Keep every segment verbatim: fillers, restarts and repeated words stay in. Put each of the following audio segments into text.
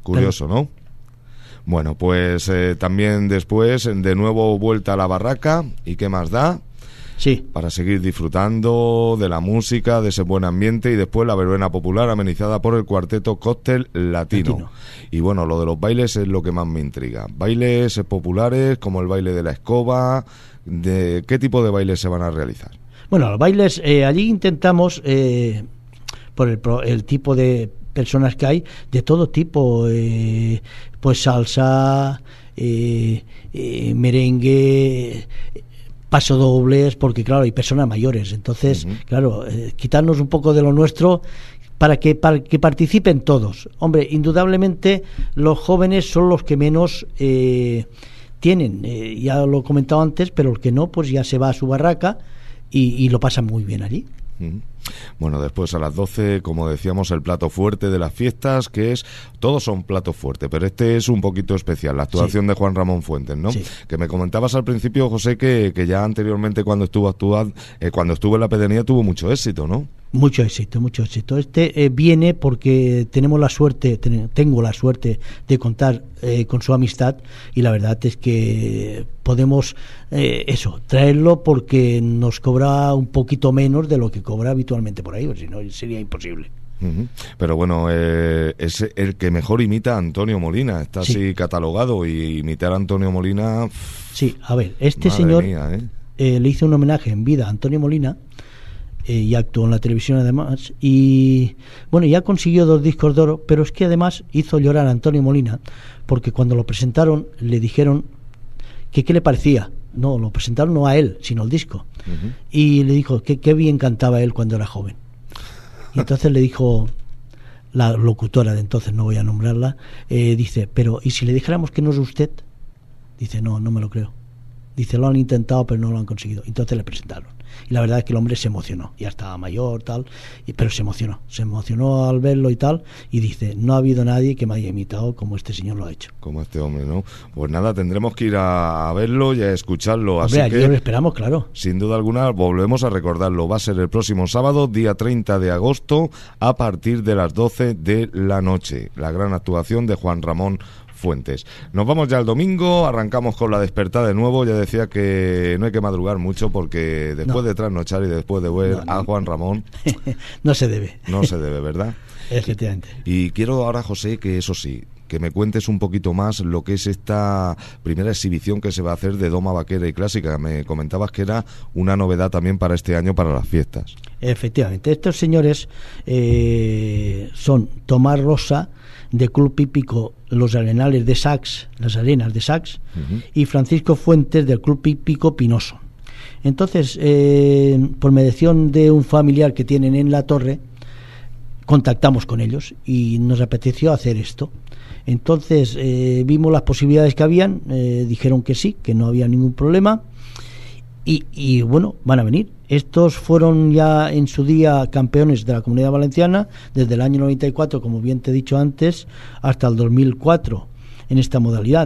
Curioso, ¿no? Bueno, pues eh, también después, de nuevo vuelta a la barraca, ¿y qué más da? Sí. Para seguir disfrutando de la música, de ese buen ambiente, y después la verbena popular amenizada por el cuarteto Cóctel Latino. Latino. Y bueno, lo de los bailes es lo que más me intriga. Bailes populares como el baile de la escoba, ¿de qué tipo de bailes se van a realizar? Bueno, los bailes, eh, allí intentamos, eh, por el, el tipo de personas que hay, de todo tipo, eh, pues salsa, eh, eh, merengue, pasodobles, porque claro, hay personas mayores, entonces, uh-huh. claro, eh, quitarnos un poco de lo nuestro para que para que participen todos. Hombre, indudablemente los jóvenes son los que menos eh, tienen, eh, ya lo he comentado antes, pero el que no, pues ya se va a su barraca y, y lo pasan muy bien allí. Uh-huh. Bueno, después a las doce, como decíamos, el plato fuerte de las fiestas, que es, todos son platos fuertes, pero este es un poquito especial, la actuación sí. de Juan Ramón Fuentes, ¿no? Sí. Que me comentabas al principio, José, que, que ya anteriormente cuando estuvo actuando, eh, cuando estuvo en la pedanía tuvo mucho éxito, ¿no? Mucho éxito, mucho éxito. Este eh, viene porque tenemos la suerte, ten, tengo la suerte de contar eh, con su amistad, y la verdad es que podemos eh, eso, traerlo porque nos cobra un poquito menos de lo que cobra habitualmente por ahí, si no sería imposible. Uh-huh. Pero bueno, eh, es el que mejor imita a Antonio Molina, está sí. así catalogado, y imitar a Antonio Molina... Sí, a ver, este señor mía, ¿eh? Eh, le hizo un homenaje en vida a Antonio Molina, eh, y actuó en la televisión además, y bueno, ya consiguió dos discos de oro, pero es que además hizo llorar a Antonio Molina, porque cuando lo presentaron le dijeron que qué le parecía. No, lo presentaron no a él, sino al disco. Uh-huh. Y le dijo que qué bien cantaba él cuando era joven. Y entonces le dijo la locutora de entonces, no voy a nombrarla, eh, dice, pero ¿y si le dijéramos que no es usted? Dice, no, no me lo creo. Dice, lo han intentado pero no lo han conseguido. Entonces le presentaron. Y la verdad es que el hombre se emocionó. Ya estaba mayor, tal, y, pero se emocionó. Se emocionó al verlo y tal. Y dice, no ha habido nadie que me haya imitado como este señor lo ha hecho. Como este hombre, ¿no? Pues nada, tendremos que ir a verlo y a escucharlo. Hombre, así aquí que lo esperamos, claro. Sin duda alguna, volvemos a recordarlo. Va a ser el próximo sábado, día treinta de agosto, a partir de las doce de la noche. La gran actuación de Juan Ramón Fuentes. Nos vamos ya al domingo, arrancamos con la despertada de nuevo. Ya decía que no hay que madrugar mucho porque después no. de trasnochar y después de ver no, no. a Juan Ramón no se debe. No se debe, ¿verdad? Efectivamente. Y quiero ahora, José, que eso sí, que me cuentes un poquito más lo que es esta primera exhibición que se va a hacer de Doma Vaquera y Clásica. Me comentabas que era una novedad también para este año, para las fiestas. Efectivamente, estos señores eh, son Tomás Rosa, de Club Hípico Los Arenales de Sax, las Arenas de Sax, uh-huh. y Francisco Fuentes del Club Hípico Pinoso. Entonces, eh, por mediación de un familiar que tienen en la torre, contactamos con ellos y nos apeteció hacer esto. Entonces, eh, vimos las posibilidades que habían, eh, dijeron que sí, que no había ningún problema, y, y bueno, van a venir. Estos fueron ya en su día campeones de la Comunidad Valenciana desde el año noventa y cuatro, como bien te he dicho antes, hasta el dos mil cuatro en esta modalidad.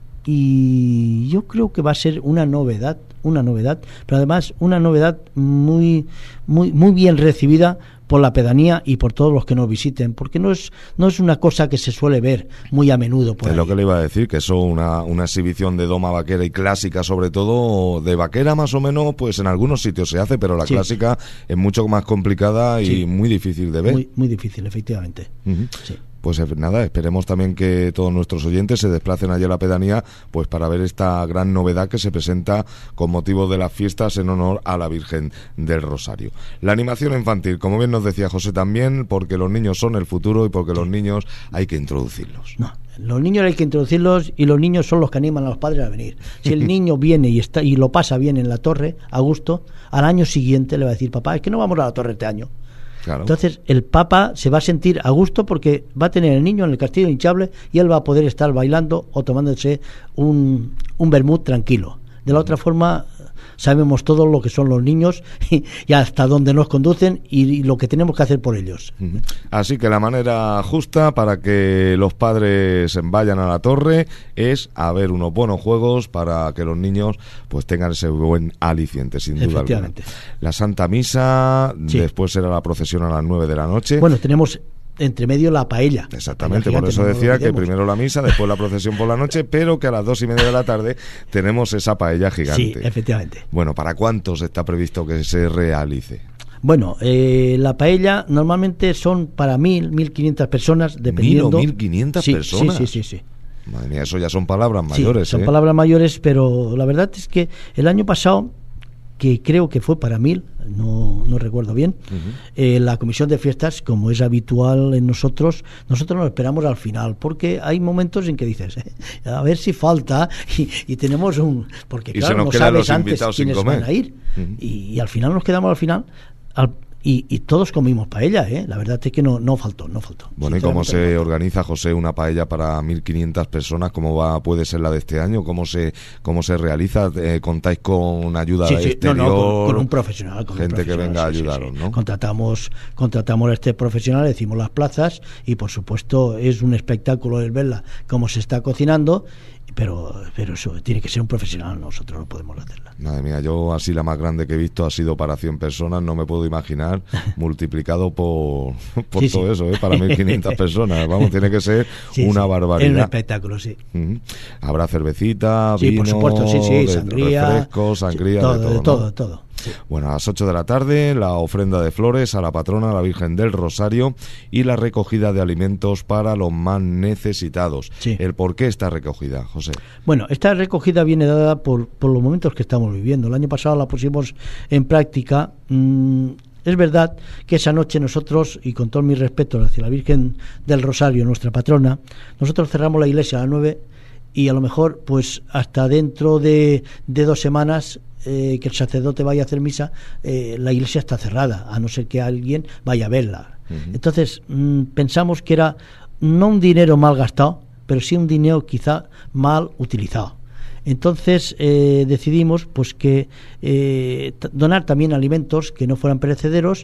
Y yo creo que va a ser una novedad, una novedad, pero además una novedad muy, muy, muy bien recibida por la pedanía y por todos los que nos visiten, porque no es no es una cosa que se suele ver muy a menudo por es ahí. Lo que le iba a decir, que eso una, una exhibición de doma vaquera y clásica, sobre todo de vaquera más o menos, pues en algunos sitios se hace, pero la sí. clásica es mucho más complicada y sí. muy difícil de ver. Muy, muy difícil, efectivamente. Uh-huh. Sí. Pues nada, esperemos también que todos nuestros oyentes se desplacen allí a la pedanía, pues para ver esta gran novedad que se presenta con motivo de las fiestas en honor a la Virgen del Rosario. La animación infantil, como bien nos decía José también, porque los niños son el futuro y porque los niños hay que introducirlos. No, los niños hay que introducirlos y los niños son los que animan a los padres a venir. Si el niño viene y está y lo pasa bien en la torre, a gusto, al año siguiente le va a decir, papá, es que no vamos a la torre este año. Claro. Entonces el Papa se va a sentir a gusto porque va a tener el niño en el castillo hinchable y él va a poder estar bailando o tomándose un, un vermut tranquilo. De la otra forma sabemos todo lo que son los niños y, y hasta dónde nos conducen y, y lo que tenemos que hacer por ellos. Así que la manera justa para que los padres vayan a la torre es a ver unos buenos juegos para que los niños pues tengan ese buen aliciente, sin duda alguna. La Santa Misa, sí. Después será la procesión a las nueve de la noche. Bueno, tenemos entre medio la paella. Exactamente, paella por gigante, eso no lo decía que olvidemos. primero la misa, después la procesión por la noche, pero que a las dos y media de la tarde tenemos esa paella gigante. Sí, efectivamente. Bueno, ¿para cuántos está previsto que se realice? Bueno, eh, la paella normalmente son para mil, mil quinientas personas, dependiendo. ¿Mil o mil quinientas sí, personas? Sí, sí, sí, sí. Madre mía, eso ya son palabras mayores. Sí, son ¿eh? palabras mayores, pero la verdad es que el año pasado, que creo que fue para mil, no, no recuerdo bien, uh-huh. eh, la comisión de fiestas, como es habitual en nosotros, nosotros nos esperamos al final, porque hay momentos en que dices, eh, a ver si falta, y, y tenemos un... Porque y claro, no sabes antes quiénes van a ir, uh-huh. y, y al final nos quedamos al final... Al, Y, y todos comimos paella, ¿eh? La verdad es que no, no faltó, no faltó. Bueno, ¿y cómo se organiza, José, una paella para mil quinientas personas? ¿Cómo va, puede ser la de este año? ¿Cómo se cómo se realiza? Eh, ¿Contáis con ayuda sí, sí, exterior? No, no, con, con un profesional. Con gente un profesional, que venga a sí, ayudaros, sí, sí. ¿no? Contratamos, contratamos a este profesional, decimos las plazas y, por supuesto, es un espectáculo el verla cómo se está cocinando, pero pero eso tiene que ser un profesional, nosotros no podemos hacerla. Madre mía, yo así la más grande que he visto ha sido para cien personas, no me puedo imaginar, multiplicado por, por sí, todo sí. eso, ¿eh? Para mil quinientas personas, vamos, tiene que ser sí, una sí. barbaridad. Es un espectáculo, sí. Uh-huh. Habrá cervecita, sí, vino, por supuesto, sí, sí, sangría, refrescos, sangría, sí, todo, de todo, de todo, ¿no? de todo. Sí. Bueno, a las ocho de la tarde, la ofrenda de flores a la patrona, a la Virgen del Rosario, y la recogida de alimentos para los más necesitados. Sí. ¿El por qué esta recogida, José? Bueno, esta recogida viene dada por, por los momentos que estamos viviendo. El año pasado la pusimos en práctica. Mmm, es verdad que esa noche nosotros, y con todo mi respeto hacia la Virgen del Rosario, nuestra patrona, nosotros cerramos la iglesia a las nueve y a lo mejor pues hasta dentro de, de dos semanas eh, que el sacerdote vaya a hacer misa, eh, la iglesia está cerrada, a no ser que alguien vaya a verla. Uh-huh. Entonces mmm, pensamos que era no un dinero mal gastado, pero sí un dinero quizá mal utilizado. Entonces eh, decidimos pues que eh, t- donar también alimentos que no fueran perecederos,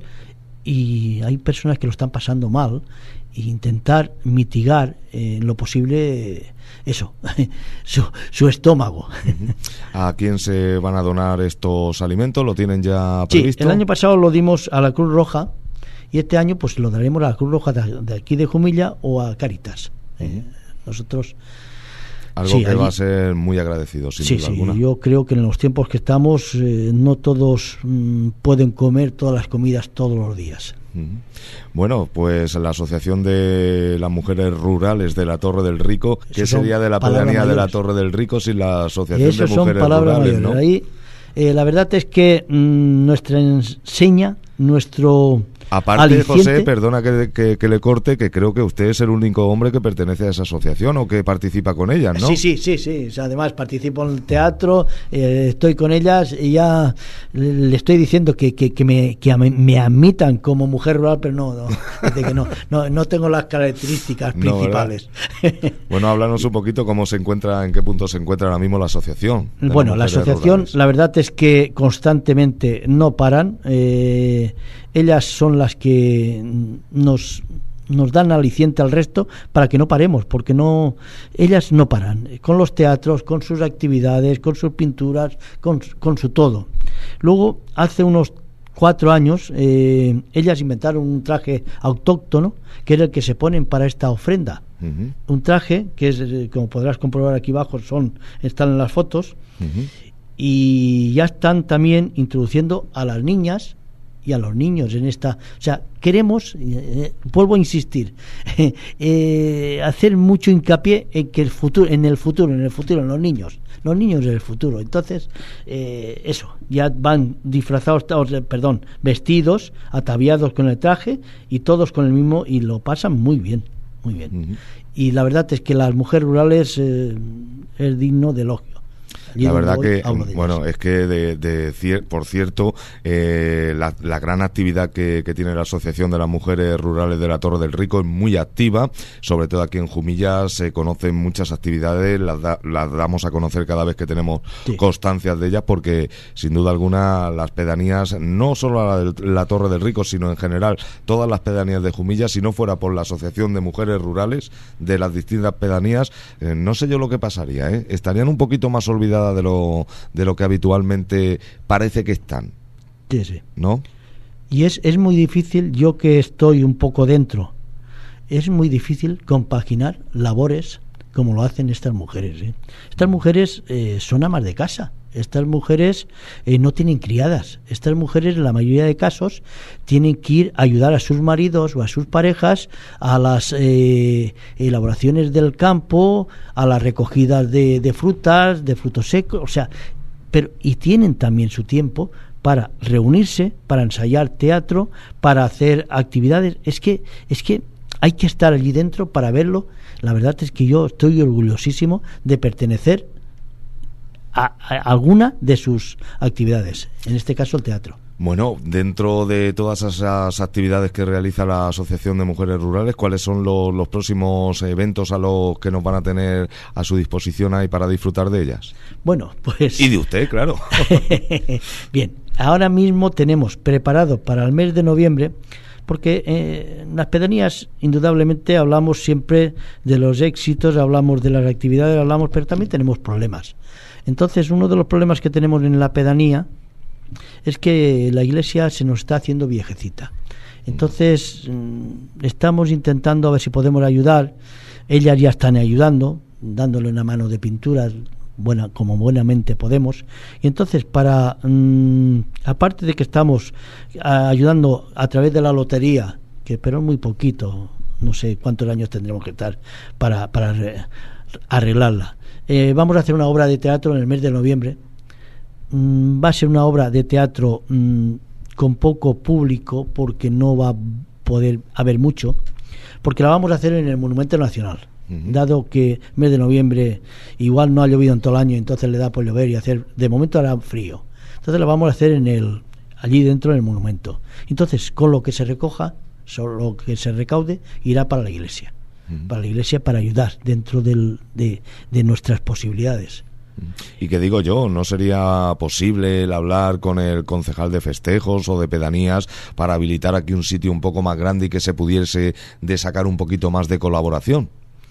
y hay personas que lo están pasando mal, e intentar mitigar en eh, lo posible eh, eso, su, su estómago. ¿A quién se van a donar estos alimentos? ¿Lo tienen ya previsto? Sí, el año pasado lo dimos a la Cruz Roja y este año pues lo daremos a la Cruz Roja de, de aquí de Jumilla o a Cáritas. Eh, nosotros algo sí, que allí, va a ser muy agradecido, sin sí, duda sí, alguna. Yo creo que en los tiempos que estamos eh, no todos mm, pueden comer todas las comidas todos los días. Uh-huh. Bueno, pues la Asociación de las Mujeres Rurales de la Torre del Rico, ¿qué sería de la pedanía de la Torre del Rico sin la Asociación Eso de Mujeres son palabras Rurales? mayores, ¿no? Ahí, eh, la verdad es que mmm, nuestra enseña, nuestro Aparte, aliciente, José, perdona que, que, que le corte, que creo que usted es el único hombre que pertenece a esa asociación o que participa con ellas, ¿no? Sí, sí, sí, sí. O sea, además participo en el teatro, eh, estoy con ellas y ya le estoy diciendo que, que, que, me, que me admitan como mujer rural, pero no, no, que no, no, no tengo las características principales. No, bueno, háblanos un poquito cómo se encuentra, en qué punto se encuentra ahora mismo la asociación. Bueno, la asociación, rurales. La verdad es que constantemente no paran. Eh, ellas son las que nos nos dan aliciente al resto para que no paremos, porque no ellas no paran, con los teatros, con sus actividades, con sus pinturas, con, con su todo. Luego, hace unos cuatro años, eh, ellas inventaron un traje autóctono, que era el que se ponen para esta ofrenda. Uh-huh. Un traje que es, como podrás comprobar aquí abajo, son están en las fotos, uh-huh. Y ya están también introduciendo a las niñas y a los niños en esta, o sea, queremos, eh, vuelvo a insistir, eh, eh, hacer mucho hincapié en que el futuro, en el futuro, en el futuro, en los niños, los niños del futuro. Entonces, eh, eso, ya van disfrazados, perdón, vestidos, ataviados con el traje y todos con el mismo, y lo pasan muy bien, muy bien. Uh-huh. Y la verdad es que las mujeres rurales eh, es digno de elogio. La verdad que, bueno, es que de, de cier- por cierto, eh, la, la gran actividad que, que tiene la Asociación de las Mujeres Rurales de la Torre del Rico es muy activa, sobre todo aquí en Jumilla se conocen muchas actividades, las, da, las damos a conocer cada vez que tenemos sí. constancias de ellas, porque sin duda alguna las pedanías, no solo la, la Torre del Rico, sino en general todas las pedanías de Jumilla, si no fuera por la Asociación de Mujeres Rurales de las distintas pedanías, eh, no sé yo lo que pasaría, ¿eh? Estarían un poquito más olvidadas de lo de lo que habitualmente parece que están. Sí, sí. ¿No? Y es, es muy difícil, yo que estoy un poco dentro, es muy difícil compaginar labores como lo hacen estas mujeres, ¿eh? Estas mujeres eh, son amas de casa. Estas mujeres eh, no tienen criadas. Estas mujeres, en la mayoría de casos, tienen que ir a ayudar a sus maridos o a sus parejas a las eh, elaboraciones del campo, a las recogidas de, de frutas, de frutos secos, o sea, pero y tienen también su tiempo para reunirse, para ensayar teatro, para hacer actividades. Es que, es que hay que estar allí dentro para verlo. La verdad es que yo estoy orgullosísimo de pertenecer a, a alguna de sus actividades, en este caso el teatro. Bueno, dentro de todas esas actividades que realiza la Asociación de Mujeres Rurales, ¿cuáles son los, los próximos eventos a los que nos van a tener a su disposición ahí para disfrutar de ellas? Bueno, pues... Y de usted, claro. Bien, ahora mismo tenemos preparado para el mes de noviembre, porque eh, en las pedanías indudablemente hablamos siempre de los éxitos, hablamos de las actividades, hablamos, pero también tenemos problemas. Entonces, uno de los problemas que tenemos en la pedanía es que la iglesia se nos está haciendo viejecita. Entonces, estamos intentando a ver si podemos ayudar. Ellas ya están ayudando, dándole una mano de pinturas, buena, como buenamente podemos. Y entonces, para mmm, aparte de que estamos ayudando a través de la lotería, que pero muy poquito, no sé cuántos años tendremos que estar para, para arreglarla. Eh, vamos a hacer una obra de teatro en el mes de noviembre. Mm, va a ser una obra de teatro mm, con poco público, porque no va a poder haber mucho, porque la vamos a hacer en el Monumento Nacional. Uh-huh. Dado que mes de noviembre igual no ha llovido en todo el año, entonces le da por llover y hacer, de momento hará frío, entonces la vamos a hacer en el allí dentro del monumento. Entonces, con lo que se recoja, solo lo que se recaude irá para la iglesia, uh-huh. para la iglesia, para ayudar dentro del, de, de nuestras posibilidades. Y que digo yo, ¿no sería posible el hablar con el concejal de festejos o de pedanías para habilitar aquí un sitio un poco más grande y que se pudiese de sacar un poquito más de colaboración?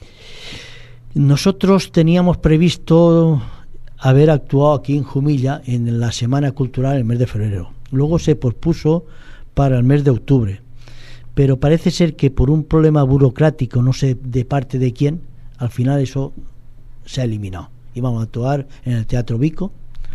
Nosotros teníamos previsto haber actuado aquí en Jumilla en la Semana Cultural en el mes de febrero. Luego se pospuso para el mes de octubre. Pero parece ser que por un problema burocrático, no sé de parte de quién, al final eso se ha eliminado. Íbamos a actuar en el Teatro Vico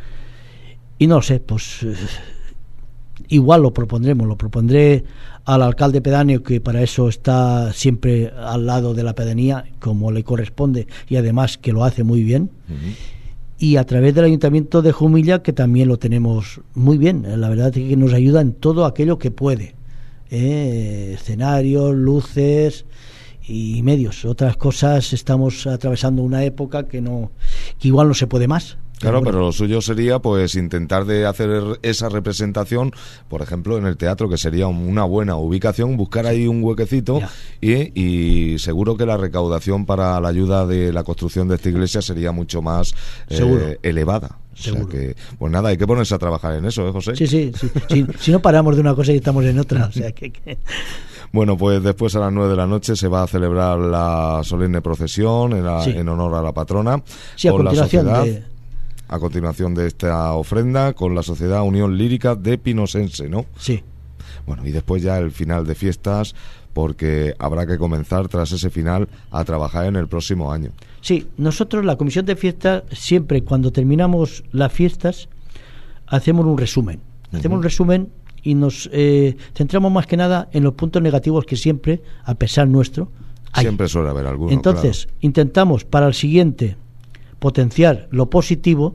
y no sé, pues eh, igual lo propondremos, lo propondré al alcalde pedáneo, que para eso está siempre al lado de la pedanía como le corresponde, y además que lo hace muy bien. Uh-huh. Y a través del Ayuntamiento de Jumilla, que también lo tenemos muy bien, la verdad es que nos ayuda en todo aquello que puede, eh, escenarios, luces y medios. Otras cosas, estamos atravesando una época que no, que igual no se puede más. Claro, pero, bueno, pero lo suyo sería pues intentar de hacer esa representación, por ejemplo, en el teatro, que sería una buena ubicación, buscar ahí un huequecito y, y seguro que la recaudación para la ayuda de la construcción de esta iglesia sería mucho más eh, elevada. Seguro. O sea que, pues nada, hay que ponerse a trabajar en eso, ¿eh, José? Sí, sí, sí. si, si no paramos de una cosa y estamos en otra, o sea que... que... Bueno, pues después a las nueve de la noche se va a celebrar la solemne procesión en, la, sí. en honor a la patrona. Sí, a continuación la de... A continuación de esta ofrenda con la Sociedad Unión Lírica de Pinosense, ¿no? Sí. Bueno, y después ya el final de fiestas, porque habrá que comenzar tras ese final a trabajar en el próximo año. Sí, nosotros la comisión de fiestas siempre cuando terminamos las fiestas hacemos un resumen. Hacemos uh-huh. un resumen y nos eh, centramos más que nada en los puntos negativos que siempre, a pesar nuestro, hay. Siempre suele haber alguno. Entonces, claro. intentamos para el siguiente potenciar lo positivo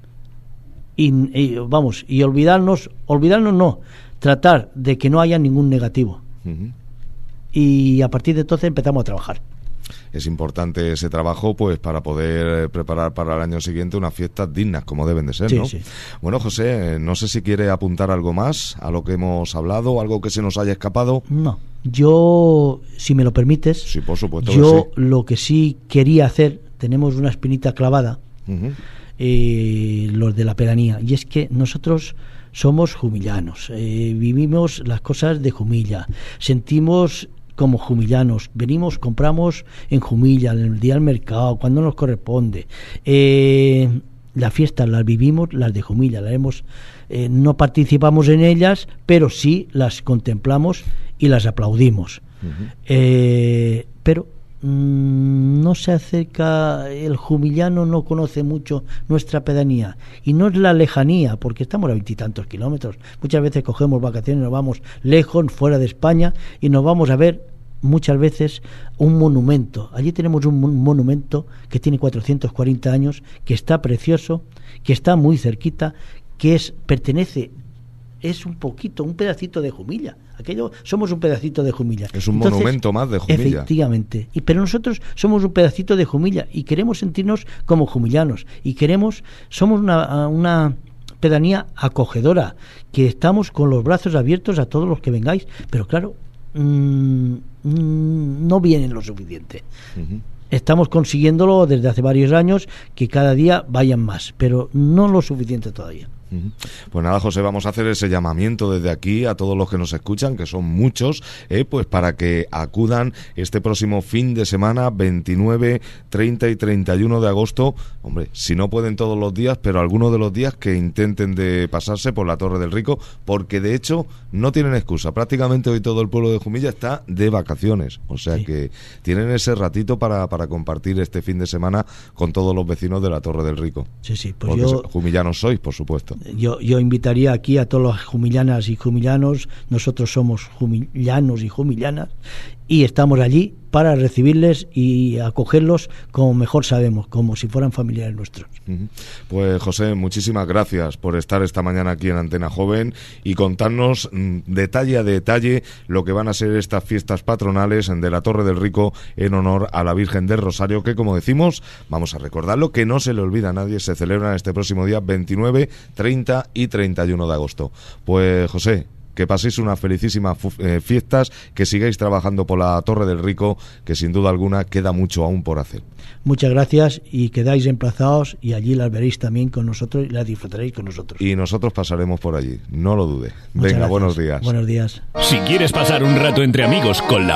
y, y vamos, y olvidarnos, olvidarnos no, tratar de que no haya ningún negativo. Uh-huh. Y a partir de entonces empezamos a trabajar. Es importante ese trabajo pues para poder preparar para el año siguiente unas fiestas dignas como deben de ser, sí, ¿no? Sí. Bueno, José, no sé si quiere apuntar algo más a lo que hemos hablado, algo que se nos haya escapado. No, yo, si me lo permites, sí, por supuesto yo que sí. Lo que sí quería hacer, tenemos una espinita clavada, uh-huh. eh, los de la pedanía, y es que nosotros somos jumillanos, eh, vivimos las cosas de Jumilla, sentimos como jumillanos, venimos, compramos en Jumilla, en el día del mercado, cuando nos corresponde. Eh, las fiestas las vivimos, las de Jumilla, las hemos, eh, no participamos en ellas, pero sí las contemplamos y las aplaudimos. Uh-huh. eh, pero mmm, no se acerca, el jumillano no conoce mucho nuestra pedanía, y no es la lejanía, porque estamos a veintitantos kilómetros. Muchas veces cogemos vacaciones, nos vamos lejos, fuera de España, y nos vamos a ver muchas veces un monumento. Allí tenemos un monumento que tiene cuatrocientos cuarenta años, que está precioso, que está muy cerquita, que es pertenece es un poquito, un pedacito de Jumilla. Aquello, somos un pedacito de Jumilla. Es un Entonces, monumento más de Jumilla. Efectivamente. Y, pero nosotros somos un pedacito de Jumilla y queremos sentirnos como jumillanos. Y queremos, somos una, una pedanía acogedora, que estamos con los brazos abiertos a todos los que vengáis. Pero claro, mmm, mmm, no vienen lo suficiente. Uh-huh. Estamos consiguiéndolo desde hace varios años, que cada día vayan más, pero no lo suficiente todavía. Pues nada, José, vamos a hacer ese llamamiento desde aquí a todos los que nos escuchan, que son muchos, eh, pues para que acudan este próximo fin de semana, veintinueve, treinta y treinta y uno de agosto. Hombre, si no pueden todos los días, pero algunos de los días que intenten de pasarse por la Torre del Rico, porque de hecho no tienen excusa. Prácticamente hoy todo el pueblo de Jumilla está de vacaciones, o sea sí. que tienen ese ratito para, para compartir este fin de semana con todos los vecinos de la Torre del Rico. Sí, sí, pues porque yo... jumillanos sois, por supuesto. Yo, yo invitaría aquí a todos los jumillanas y jumillanos. Nosotros somos jumillanos y jumillanas y estamos allí para recibirles y acogerlos como mejor sabemos, como si fueran familiares nuestros. Pues José, muchísimas gracias por estar esta mañana aquí en Antena Joven y contarnos mmm, detalle a detalle lo que van a ser estas fiestas patronales de la Torre del Rico en honor a la Virgen del Rosario, que como decimos, vamos a recordarlo, que no se le olvida a nadie, se celebran este próximo día veintinueve, treinta y treinta y uno de agosto. Pues José, que paséis unas felicísimas eh, fiestas, que sigáis trabajando por la Torre del Rico, que sin duda alguna queda mucho aún por hacer. Muchas gracias y quedáis emplazados y allí las veréis también con nosotros y las disfrutaréis con nosotros. Y nosotros pasaremos por allí, no lo dude. Muchas Venga, gracias. Buenos días. Buenos días. Si quieres pasar un rato entre amigos con la